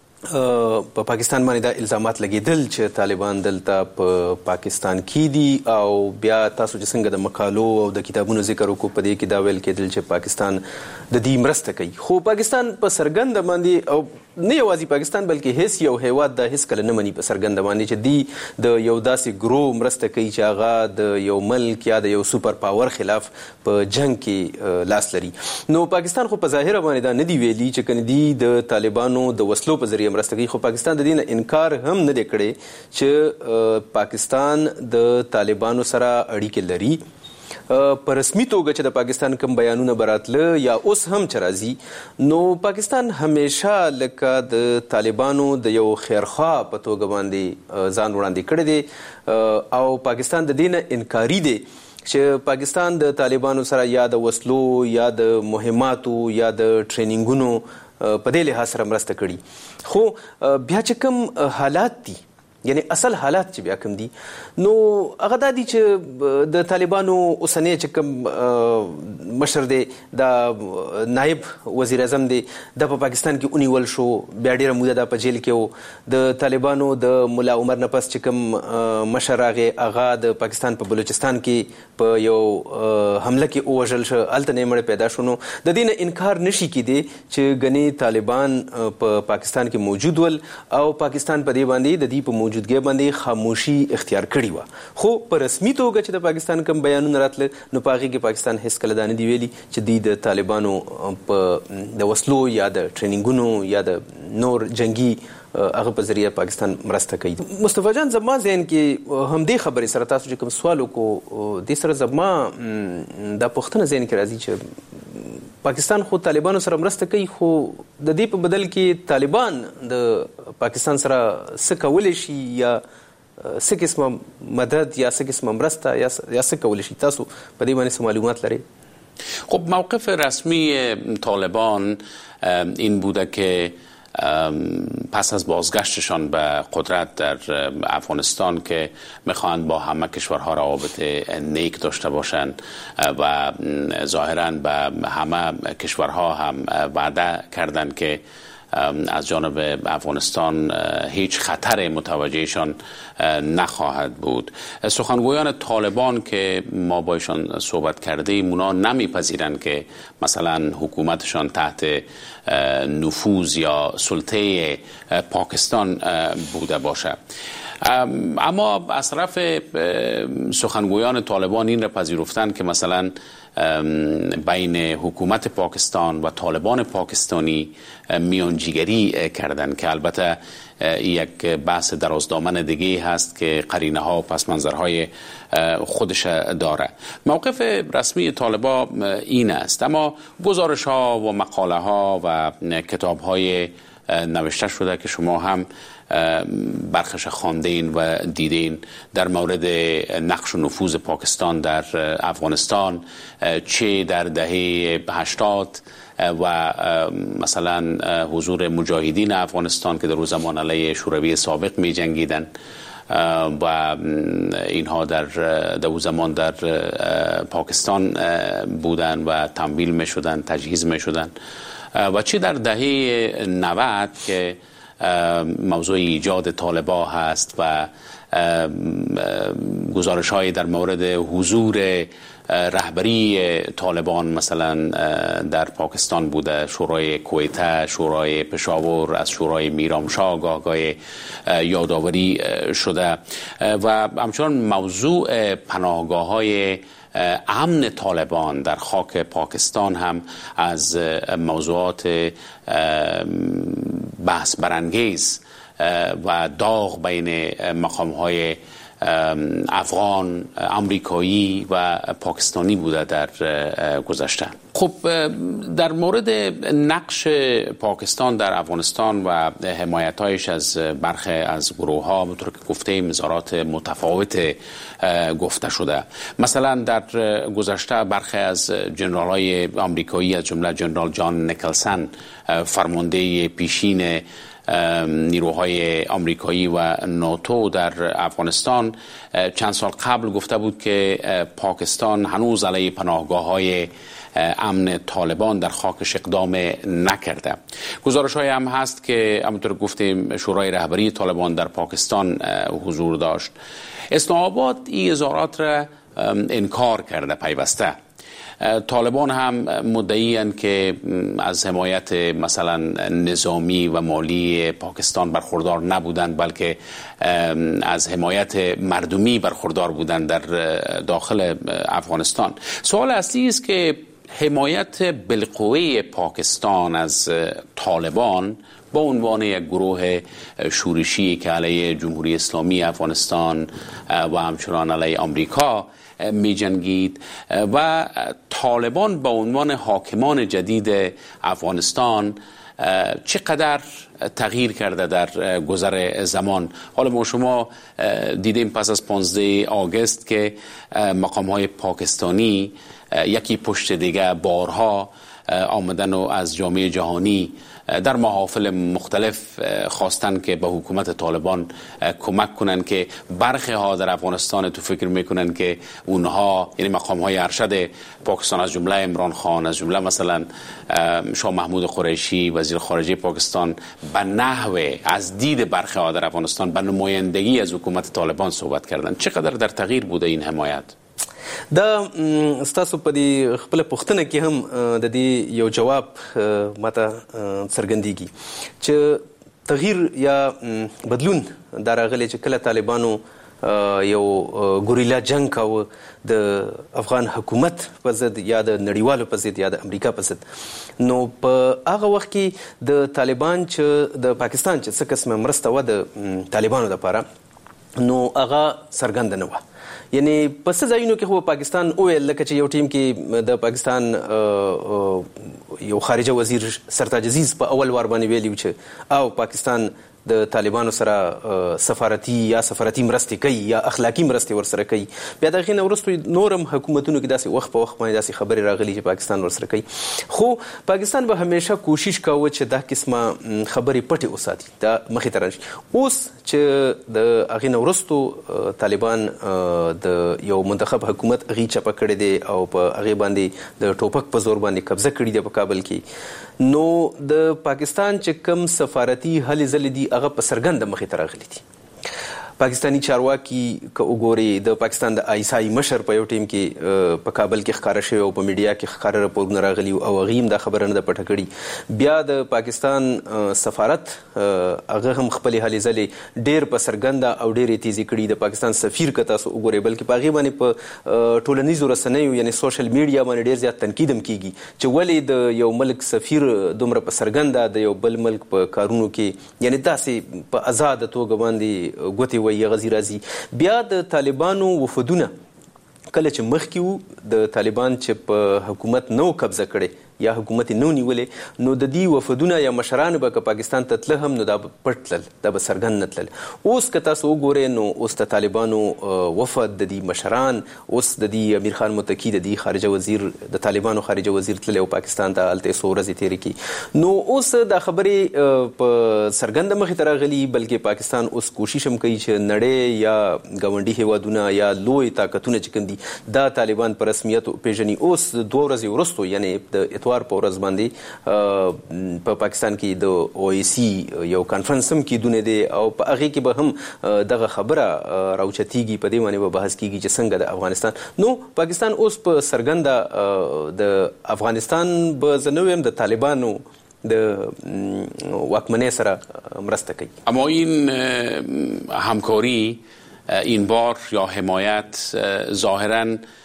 [SPEAKER 13] په پاکستان باندې دا الزامات لګېدل چې طالبان دلته په پاکستان کې دي، او بیا تاسو چې څنګه د مقالو او د کتابونو ذکر وکړو، په دې کې دا ویل کېدل چې پاکستان د دې مرسته کوي. خو پاکستان په څرګنده باندې، او نه یوازې پاکستان بلکې هیڅ یو هیواد دا هیڅ کله نه مني په څرګنده باندې چې دی د یو داسې ګروه مرسته کوي چې هغه د یو ملک یا د یو سوپر پاور خلاف په جنگ کې لاس لري. نو پاکستان خو په ظاهره باندې دا نه دی ویلي چې کنه دی د طالبانو د وسلو په ذریعه مرسته کوي، خو پاکستان د دې نه انکار هم نه دی کړی چې پاکستان د طالبانو سره اړیکې لري. په رسمي توګه چې د پاکستان کوم بیانونه براتله یا اوس هم چې راځي، نو پاکستان همیشه لکه د طالبانو د یو خیرخواه په توګه باندې ځان وړاندې کړی دی، او پاکستان د دې نه انکاري دی چې پاکستان د طالبانو سره یا د وسلو یا د مهماتو یا د ټریننګونو په دې لحاظ سره مرسته کړي. خو بیا چې کوم حالات دي، یعنی اصل حالات چې بیا کوم دي، نو هغه دا دي چې د طالبانو اوسنی چې کوم مشر دی، دا نائب وزیر اعظم دی، دا په پاکستان کې ونیول شو، بیا ډیره موده دا په جیل کې و. د طالبانو د ملا عمر نه پس چې کوم مشر راغی، هغه د پاکستان په بلوچستان کې په یو حمله کې ووژل شو، هلته نه مړه پیدا شو. نو د دې نه انکار نشي کېدی چې ګنې طالبان په پاکستان کې موجود ول، او پاکستان په دې باندې د دې په موجودګۍ باندې خاموشي اختیار کړې وه. خو په رسمي توګه چې د پاکستان کوم بیانونه راتله، نو په هغې کې پاکستان هیڅ کله دا نه دي ویلي چې دوی د طالبانو په د وسلو یا د ټریننګونو یا د نور جنگي هغه په ذریعه پاکستان مرسته کوي. مصطفی جان، زما ذهن کې همدې خبرې سره تاسو چې کوم سوال وکړو، دې سره زما دا پوښتنه ذهن کې راځي چې پاکستان خو طالبانو سره مرسته کوي، خو د دې په بدل کې طالبان د پاکستان سره څه کولی شي یا څه قسمه مدد یا څه قسمه مرسته یا څه کولی شي؟ تاسو په دې باندې څه معلومات لرئ؟
[SPEAKER 5] خب موقف رسمی طالبان این بوده که پس از بازگشتشان به قدرت در افغانستان که میخواهند با همه کشورها روابط نیک داشته باشند و ظاهراً به همه کشورها هم وعده کردند که از جانب افغانستان هیچ خطر متوجهشان نخواهد بود. سخنگویان طالبان که ما با ایشان صحبت کردیم اونا نمیپذیرند که مثلا حکومتشان تحت نفوذ یا سلطه پاکستان بوده باشه. اما از طرف سخنگویان طالبان این را پذیرفتند که مثلا بین حکومت پاکستان و طالبان پاکستانی میانجیگری کردند که البته یک بحث درازدامن دیگه هست که قرینه ها و پس منظرهای خودش داره. موقف رسمی طالبان این است، اما گزارش ها و مقاله ها و کتاب های نوشته شده که شما هم برخش خواندین و دیدین در مورد نقش و نفوذ پاکستان در افغانستان، چه در دهه هشتاد و مثلا حضور مجاهدین افغانستان که در روز زمان علیه شوروی سابق می جنگیدن و اینها در در زمان در پاکستان بودن و تمویل می شدن، تجهیز می شدن، و چه در دهه نود که موضوع ایجاد طالبان هست و گزارش های در مورد حضور رهبری طالبان مثلا در پاکستان بوده، شورای کویته، شورای پشاور، از شورای میرامشاه گاه یادآوری شده و همچنان موضوع پناهگاه های امن طالبان در خاک پاکستان هم از موضوعات بحث برانگیز و داغ بین مقام‌های افغان، امریکایی و پاکستانی بوده در گذشته. خب در مورد نقش پاکستان در افغانستان و حمایت‌هایش از برخی از گروه‌ها مطور که گفتیم نظارات متفاوت گفته شده. مثلا در گذشته برخی از جنرال‌های آمریکایی از جمله جنرال جان نیکلسن فرمانده پیشین نیروهای آمریکایی و ناتو در افغانستان چند سال قبل گفته بود که پاکستان هنوز علیه پناهگاه‌های امن طالبان در خاکش اقدام نکرده. گزارش های هم هست که همونطور گفتیم شورای رهبری طالبان در پاکستان حضور داشت. اسلام آباد این اظهارات را انکار کرده پیوسته. طالبان هم مدعی‌اند که از حمایت مثلا نظامی و مالی پاکستان برخوردار نبودند، بلکه از حمایت مردمی برخوردار بودند در داخل افغانستان. سوال اصلی است که حمایت بالقوه پاکستان از طالبان با عنوان یک گروه شورشی که علیه جمهوری اسلامی افغانستان و همچنان علیه آمریکا می جنگید و طالبان با عنوان حاکمان جدید افغانستان چقدر تغییر کرده در گذر زمان. حالا ما شما دیدیم پس از پانزده آگوست که مقام‌های پاکستانی یکی پشت دیگه بارها آمدن و از جامعه جهانی در محافل مختلف خواستن که به حکومت طالبان کمک کنن که برخی ها در افغانستان تو فکر میکنن که اونها یعنی مقام های ارشد پاکستان از جمله عمران خان، از جمله مثلا شاه محمود قریشی وزیر خارجه پاکستان به نحو از دید برخی ها در افغانستان به نمایندگی از حکومت طالبان صحبت کردن. چقدر در تغییر بوده این حمایت؟
[SPEAKER 13] دا ستاسو په دې خپل پوښتنه کې هم د دې یو جواب ماته څرګندېږي چې تغییر یا بدلون دا راغلی چې کله طالبانو یو ګوریلا جنگ کاوه د افغان حکومت په ضد یا د نړیوالو په ضد یا د امریکا په ضد، نو په هغه وخت کې د طالبان چې د پاکستان چې څه قسمه مرسته وه د طالبانو دپاره نو هغه څرګند نه و. یعنی په څه ځایونو کې خو پاکستان وویل لکه چې یو ټیم کې د پاکستان یو خارجه وزیر سرتاج عزیز په اول وار باندې ویلي چې او پاکستان د طالبانو سره سفارتي یا سفارتي مرستې کوي یا اخلاقی مرستې ورسره کوي. بیا دغه نه وروسته نورم حکومتونو کې داسې وخت په وخت باندې داسې خبرې راغلي چې پاکستان ورسره کوي. خو پاکستان به همیشه کوشش کاوه چې دا قسمه خبرې پټې وساتي، دا مخې ته راشي. اوس چې د هغې نه وروسته طالبان د یو منتخب حکومت هغې چپه کړی دی او په هغې باندې د ټوپک په زور باندې قبضه کړي دی په کابل کې، نو د پاکستان چې کم سفارتي هلې ځلې دي هغه په څرګنده مخې ته راغلي دي. پاکستانی چارواکي که وګوري د پاکستان د آی اس آی مشر په یو ټیم کې په کابل کې ښکاره شوی او په میډیا کې ښکاره راپورونه راغلي او هغې هم دا خبره نه ده پټه کړې. بیا د پاکستان سفارت هغه هم خپلې هلې ځلې ډېر په څرګنده او ډېرې تیزې کړي. د پاکستان سفیر که تاسو وګورئ بلکې په هغې باندې په ټولنیزو رسنیو یعنې سوشل میډیا باندې ډېر زیات تنقید هم کېږي چې ولې د یو ملک سفیر دومره په څرګنده د یو بل ملک په کارونو کې یعنې داسې په ازاده توګه باندې ګوتې وایي غزي راځي. بیا د طالبانو وفدونه کله چې مخکې وو د طالبان چې په حکومت نو قبضه کړي یا حکومت نو نیولې، نو د دې وفدونه یا مشران به که پاکستان ته تله هم نو دا به پټ تلل، دا به څرګند نه تلل. اوس که تاسو وګورئ نو اوس د طالبانو وفد د دې مشران، اوس د دې امیر خان متقي د دې خارجه وزیر د طالبانو خارجه وزیر تللی او پاکستان ته هلته څو ورځې تېرې کړي. نو اوس دا خبرې په څرګنده مخې ته راغلي، بلکې پاکستان اوس کوشش هم کوي چې نړۍ یا ګاونډي هیوادونه یا لوی طاقتونه چې کوم دي دا طالبان په رسمیت وپېژني. اوس دوه ورځې وروسته یعنې د اتوار په ورځ باندې په پاکستان کې د او ای سی یو کانفرنس هم کېدونی دی او په هغې کې به هم دغه خبره راوچتېږي، په دې باندې به بحث کېږي چې څنګه د افغانستان نو پاکستان اوس په څرګنده د افغانستان به زه نه ویم د طالبانو د واکمنۍ سره مرسته کوي.
[SPEAKER 5] اما این همکاری این بار یا حمایت ظاهراً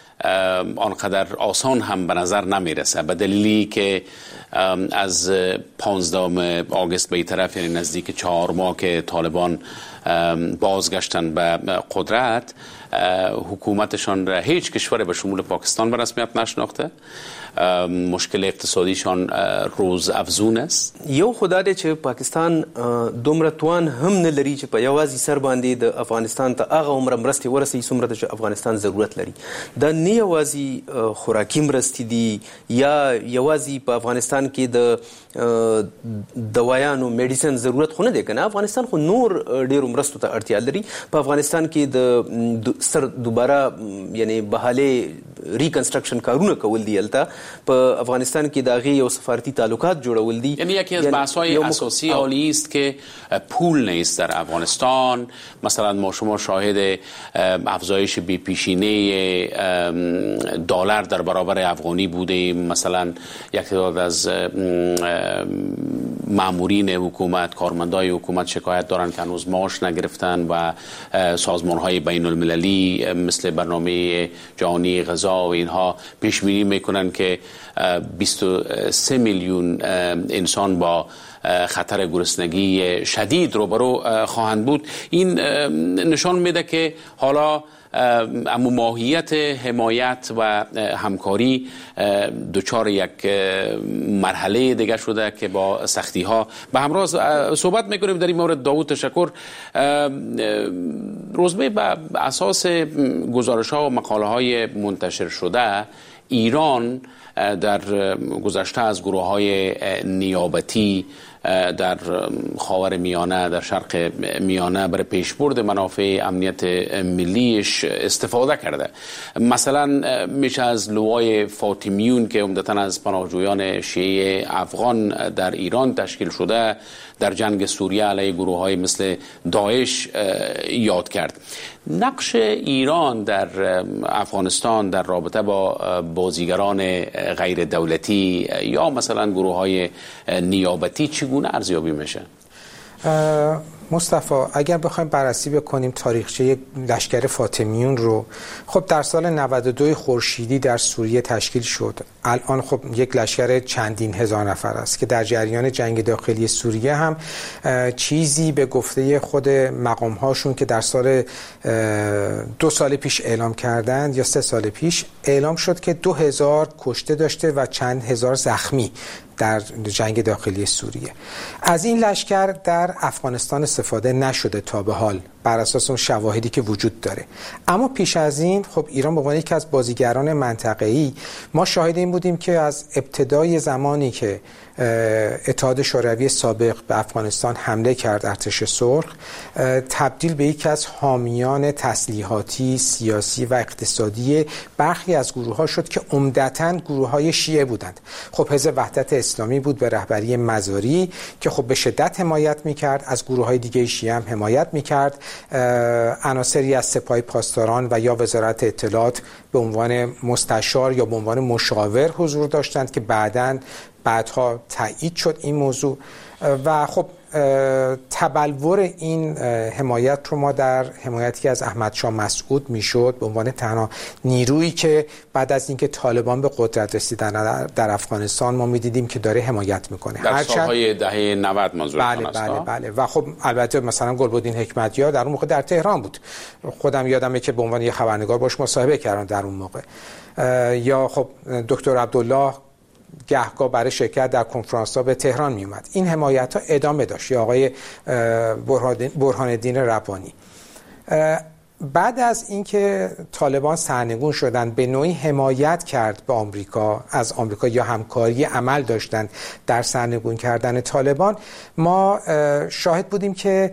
[SPEAKER 5] آنقدر آسان هم به نظر نمیرسه، به دلیلی که از پانزدهم آگوست به این طرف یعنی نزدیک چهار ماه که طالبان بازگشتن به قدرت، حکومتشان را هیچ کشور به شمول پاکستان به رسمیت نشناخته، مشکل اقتصادیشان روز افزون است.
[SPEAKER 13] یو خدا دی چې پاکستان دومره توان هم نه لري چې په یوازې سر باندې د افغانستان ته هغه عمره مرستې ورسوي څومره چې افغانستان ضرورت لري. دا نه یوازې خوراکي مرستې دي یا یوازې په افغانستان کې د دوایانو میډیسن ضرورت خو نه دی، که نه افغانستان خو نور ډېرو مرستو ته اړتیا لري. په افغانستان کې د سر دوباره یعنی بحالې ریکنسټرکشن کارونه کول دی، هلته په افغانستان کې د هغې یو سفارتي تعلقات جوړول دي.
[SPEAKER 5] یعنی یکی از بحث‌های اساسی حالی است که پول نیست در افغانستان. مثلا ما شما شاهد افزایش بی‌پیشینه دلار در برابر افغانی بودیم. مثلا یک تعداد از مامورین حکومت، کارمندای حکومت شکایت دارن که هنوز معاش نگرفتن و سازمان‌های بین المللی مثل برنامه جهانی غذا و اینها پیش بینی میکنن که بیست و سه میلیون انسان با خطر گرسنگی شدید روبرو خواهند بود. این نشان میده که حالا اما ماهیت حمایت و همکاری دچار یک مرحله دیگه شده که با سختی ها به همراه صحبت میکنیم در این مورد. داوود تشکر. روزمه بر اساس گزارش ها و مقاله های منتشر شده، ایران در گذشته از گروه های نیابتی در خاور میانه، در شرق میانه برای پیشبرد منافع امنیت ملیش استفاده کرده. مثلا میشه از لوای فاطمیون که عمدتاً از پناهجویان شیعه افغان در ایران تشکیل شده در جنگ سوریه علیه گروه های مثل داعش یاد کرد. نقش ایران در افغانستان در رابطه با بازیگران غیر دولتی یا مثلا گروه های نیابتی چگونه ارزیابی میشه؟
[SPEAKER 6] مصطفی اگر بخوایم بررسی بکنیم تاریخچه لشکر فاطمیون رو، خب در سال نود و دو خورشیدی در سوریه تشکیل شد. الان خب یک لشکر چندین هزار نفر است که در جریان جنگ داخلی سوریه هم چیزی به گفته خود مقام هاشون که در سال دو سال پیش اعلام کردند یا سه سال پیش اعلام شد که دو هزار کشته داشته و چند هزار زخمی در جنگ داخلی سوریه. از این لشکر در افغانستان استفاده نشده تا به حال بر اساس اون شواهدی که وجود داره. اما پیش از این خب ایران به عنوان یکی از بازیگران منطقه‌ای ما شاهد این بودیم که از ابتدای زمانی که اتحاد شوروی سابق به افغانستان حمله کرد، ارتش سرخ تبدیل به یکی از حامیان تسلیحاتی، سیاسی و اقتصادی برخی از گروه‌ها شد که عمدتاً گروه‌های شیعه بودند. خب حزب وحدت اسلامی بود به رهبری مزاری که خب به شدت حمایت می‌کرد، از گروه‌های دیگه شیعه هم حمایت می‌کرد. عناصری از سپاه پاسداران و یا وزارت اطلاعات به عنوان مستشار یا به عنوان مشاور حضور داشتند که بعداً بعدها تایید شد این موضوع. و خب تبلور این حمایت رو ما در حمایتی از احمد شاه مسعود میشد به عنوان تنها نیرویی که بعد از اینکه طالبان به قدرت رسیدن در افغانستان ما میدیدیم که داره حمایت میکنه
[SPEAKER 5] در سالهای دهه نود منظورتون است.
[SPEAKER 6] بله بله بله. و خب البته مثلا گلبدین حکمتیار در اون موقع در تهران بود، خودم یادمه که به عنوان یه خبرنگار باش مصاحبه کردم در اون موقع. یا خب دکتر عبدالله گهگاه برای شرکت در کنفرانس‌ها به تهران می اومد. این حمایت‌ها ادامه داشت. یا آقای برهان الدین ربانی بعد از اینکه طالبان سرنگون شدند به نوعی حمایت کرد به آمریکا، از آمریکا یا همکاری عمل داشتند در سرنگون کردن طالبان. ما شاهد بودیم که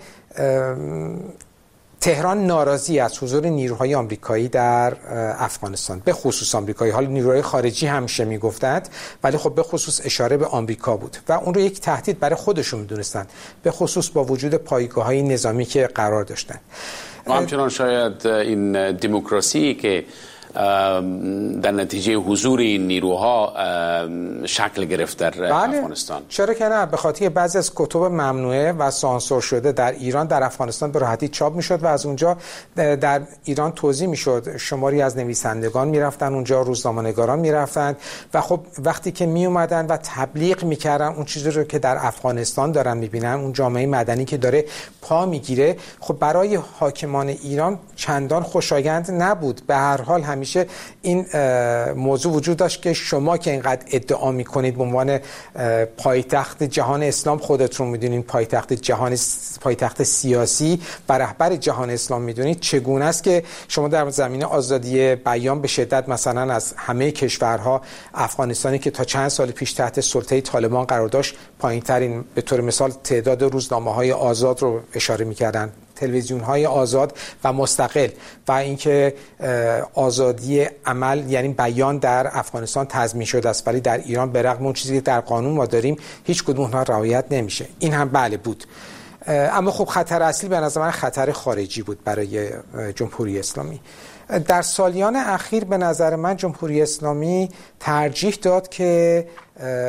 [SPEAKER 6] تهران ناراضی از حضور نیروهای آمریکایی در افغانستان، به خصوص آمریکایی، حالا نیروهای خارجی همیشه میگفتند ولی خب به خصوص اشاره به آمریکا بود و اون رو یک تهدید برای خودشون میدونستند، به خصوص با وجود پایگاه‌های نظامی که قرار داشتن.
[SPEAKER 5] و همچنان شاید این دموکراسی که در نتیجه حضور این نیروها شکل گرفت در بله. افغانستان.
[SPEAKER 6] چرا که نه؟ به خاطر بعضی از کتب ممنوعه و سانسور شده در ایران در افغانستان به راحتی چاپ میشد و از اونجا در ایران توزیع میشد. شماری از نویسندگان میرفتن اونجا، روزنامه‌نگاران میرفتن و خب وقتی که می اومدن و تبلیغ میکردن اون چیزی رو که در افغانستان دارن میبینن، اون جامعه مدنی که داره پا میگیره، خب برای حاکمان ایران چندان خوشایند نبود. به هر حال هم همیشه این موضوع وجود داشت که شما که اینقدر ادعا میکنید به عنوان پایتخت جهان اسلام، خودتون میدونید پایتخت جهان، پایتخت سیاسی و رهبر جهان اسلام میدونید، چگونه است که شما در زمینه آزادی بیان به شدت مثلا از همه کشورها افغانستانی که تا چند سال پیش تحت سلطه طالبان قرار داشت پایین‌ترین، به طور مثال تعداد روزنامه‌های آزاد رو اشاره می‌کردن، تلویزیون‌های آزاد و مستقل، و اینکه آزادی عمل یعنی بیان در افغانستان تضمین شده است ولی در ایران به رغم اون چیزی که در قانون ما داریم هیچ کدوم اونها رعایت نمیشه. این هم بله بود. اما خب خطر اصلی به نظر من خطر خارجی بود برای جمهوری اسلامی. در سالیان اخیر به نظر من جمهوری اسلامی ترجیح داد که